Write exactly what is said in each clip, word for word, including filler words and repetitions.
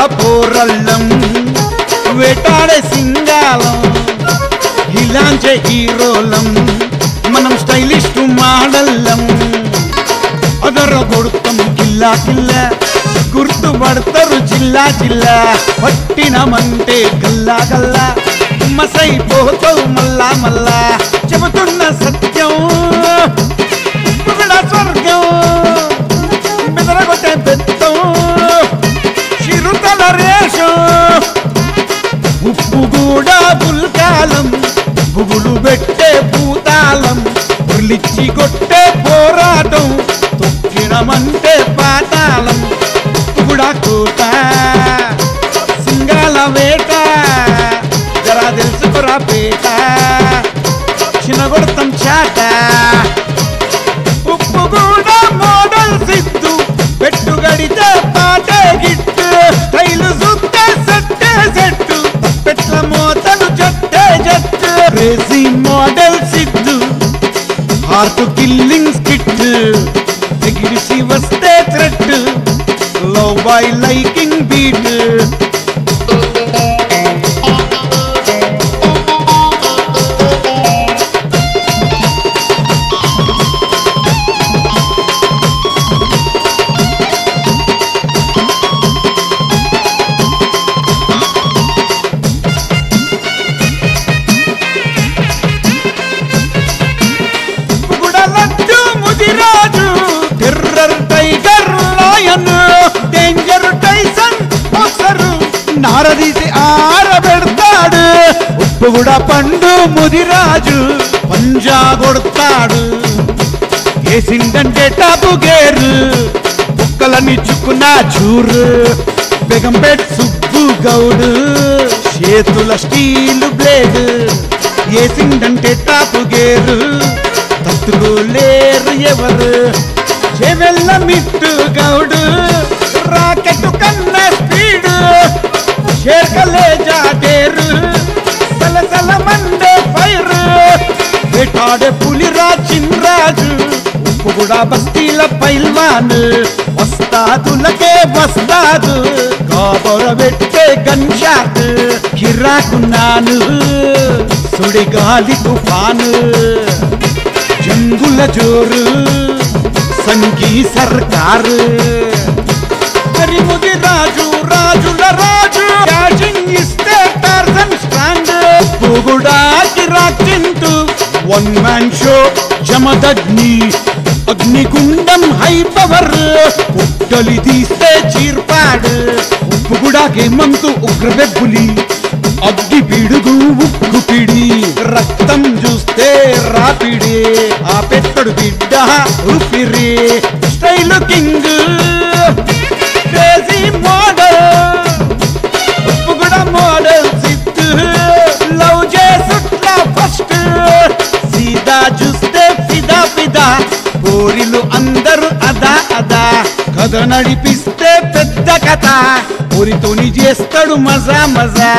పోరళ్ళం వేటాడే సింగాలం ఇలాంటి హీరోలం మనం స్టైలిస్ట్ మోడళ్ళం అదర కొడుతాం కిల్లా కిల్లా గుర్తుపడతారు జిల్లా జిల్లా పట్టినమంటే గల్లా గల్లా మసైపోతావు మల్లా మల్లా చెబుతున్న సత్యం స్వర్గం బెదరగొట్టే బెత్తం చిరుతల రేషం ఉప్పు కూడా బుల్కాలం బుగులు పెట్టే భూతాలం ఉర్లిచ్చి కొట్టే పోరాటం తొక్కినమంటే పాతాళం కూడా కోట సింగాల వేట జరా తెలుసుకురా పేట చిన్నగొడతాం చాట ఉప్పు కూడా మోడల్ సిద్ధు పెట్టు గడితే పాటే గిట్టు స్టైలు సుత్తే సెట్టే సెట్టు పెట్ల మోతలు జట్టే జట్టు crazy model Siddhu heart killing skit ఎగిరిసి వస్తే threat love by liking beat Mudiraju terror tiger lion danger Tyson boxer నారదీసి ఆరబెడతాడు ఉప్పు కూడా పండు ముదిరాజు పంజా కొడతాడు ఏసిందంటే టాపు గేరు కుక్కలని చుక్కున్న చూరు బేగంపేట్ సుబ్బు గౌడు చేతుల స్టీల్ బ్లేడ్ ఏసిందంటే టాపు గేరు తట్టుకోలేరు ఎవరు చెవెల్ల మిట్టు గౌడు రాకెట్ కన్నా స్పీడు షేర్కలే జాటేరు సలసల మండే ఫైర్ వేటాడే పులిరా చిన్రాజు ఉప్పు కూడా బస్తీల పైల్వాన్ వస్తాదులకే వస్తాదు కాబొర పెట్టే గన్ షాట్ కిరాకున్నాను సుడిగాలి తుఫాను జంగుల జోరు సంగీ సర్కారు ముది రాజు రాజుల రాజు క్యాచింగ్ ఇస్తే టార్జన్ స్ట్రాంగ్ పొగుడా కిరాకింటూ వన్ మ్యాన్ షో జమదగ్ని అగ్నిగుండం హై పవర్ పుట్టలి తీస్తే చీర్పాడు ఉప్పు కూడా గేమంతు ఉగ్రబెబ్బులి అగ్గి పిడుగు ఉక్కు పిడి రక్తం చూస్తే రాపిడి ఆ పెట్టడు బిడ్డ ఊపిరి స్టైల్ కింగ్ క్రేజీ మోడల్ ఉప్పు కూడా మోడల్ సిద్ధు లవ్ చేసుట్లా ఫస్ట్ సీదా చూస్తే ఫిదా ఫిదా కోరిలు అందరూ అదా అదా కథ నడిపిస్తే పెద్ద కథ ఊరితోని చేస్తాడు మజా మజా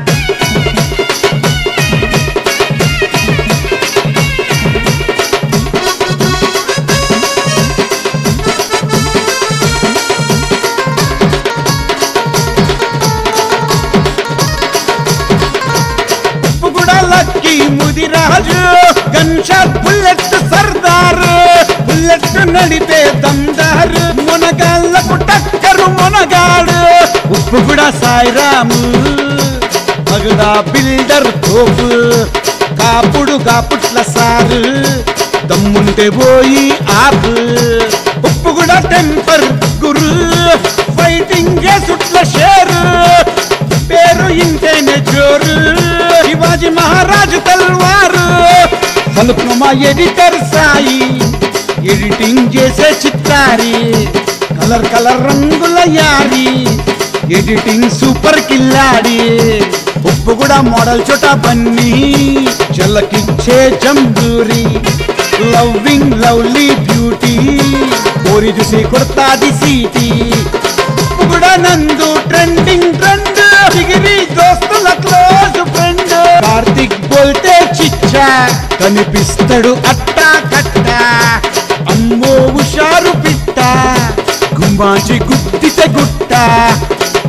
lucky Mudiraju gun shot bullet సర్దార్ బుల్లెట్ నడిపే దమ్దారు మునగాళ్ళకు టక్కరు మునగాడు ఉప్పు కూడా సాయిరాము మగడా బిల్డర్ తోపు కాపుడు కాపుట్ల సారు దమ్ముంటే పోయి ఆపు ఉప్పు కూడా టెంపర్ గురు ఫైటింగ్ చేసుట్ల షేరు పేరు ఇంటేనే జోరు శివాజీ మహారాజు తల్వారు పలుకును మా ఎడిటర్ సాయి ఎడిటింగ్ చేసే చిత్తారి కలర్ కలర్ రంగుల యారి ఎడిటింగ్ సూపర్ కిల్లాడి ఉప్పు కూడా మోడల్ చోటా బన్నీ చల్లకిచ్చే జంబూరి లవ్వింగ్ లవ్లీ బ్యూటీ కోరి చూసి కొడతాది సీటీ ఉప్పు కూడా నందు ట్రెండింగ్ ట్రెండ్ డిగ్రీ దోస్తుల క్లోజ్ ఫ్రెండ్ కార్తిక్ బోల్తే చిచ్చా కనిపిస్తాడు అట్టా కట్టా అమ్మో హుషారు పిట్ట గుమ్మాచి గుద్దితే గుట్ట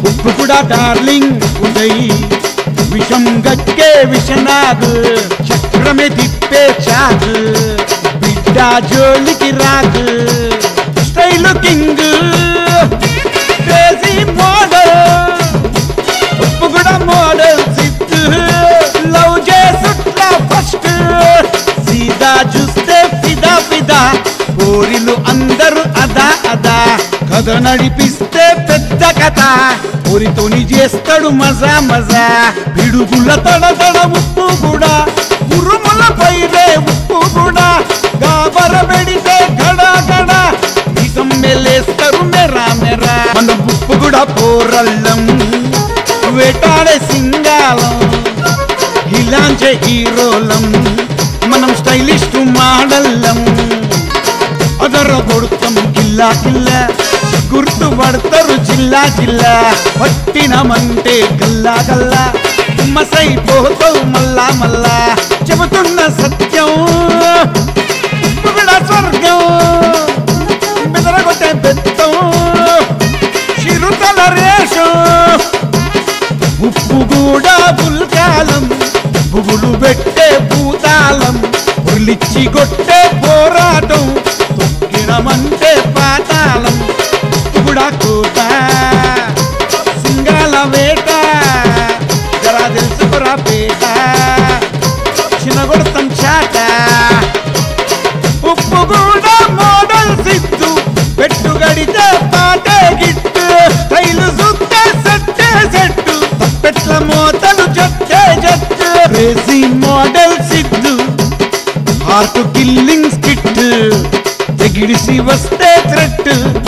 ఉప్పు కూడా డార్లింగ్ ఉదయ్ విషం గక్కే విషనాగ్ చక్రమే తిప్పే చాక్ బిడ్డ జోలికి rock style king crazy model ఉప్పు కూడా మోడల్ సిద్ధు లవ్ చేసుట్లా ఫస్ట్ సీదా చూస్తే ఫిదా ఫిదా కోరిలు అందరూ అదా అదా కథ నడిపిస్తే పెద్ద కథ ఊరితోని చేస్తాడు మజా మజా పిడుగుల తడ తడ ఉప్పు కూడా ఉరుముల పైరే ఉప్పు కూడా గాబర పెడితే గడ గడ నిజం మెలేస్తారు మెరా మెరా మన ఉప్పు కూడా పోరల్లం వేటాడే సింగాలం ఇలాంటి హీరోలం మనం స్టైలిస్ట్ మోడల్లం అదర కొడుతాం కిల్లా కిల్లా గుర్తు పడతారు జిల్లా జిల్లా పట్టినమంటే గల్లా గల్లా మసైపోతావు మల్లా మల్లా చెబుతున్న సత్యం ఉప్పు కూడా స్వర్గం బెదరగొట్టే బెత్తం చిరుతల రేషం ఉప్పు కూడా బుల్కాలం బుగులు పెట్టే భూతాళం ఉర్లిచ్చి కొట్టే పోరాటం తొక్కినమంటే పాతాళం ఉప్పు కూడా కోట సింగాల వేట జరా తెలుసుకురా పేట చిన్నగొడతాం చాట ఉప్పు కూడా మోడల్ సిద్ధు పెట్టు గడితే పాటే గిట్టు స్టైలు సుత్తే సెట్టే సెట్టు తప్పెట్ల మోతలు జట్టే జట్టు crazy model Siddhu heart killing skit తెగిడిసి వస్తే థ్రెట్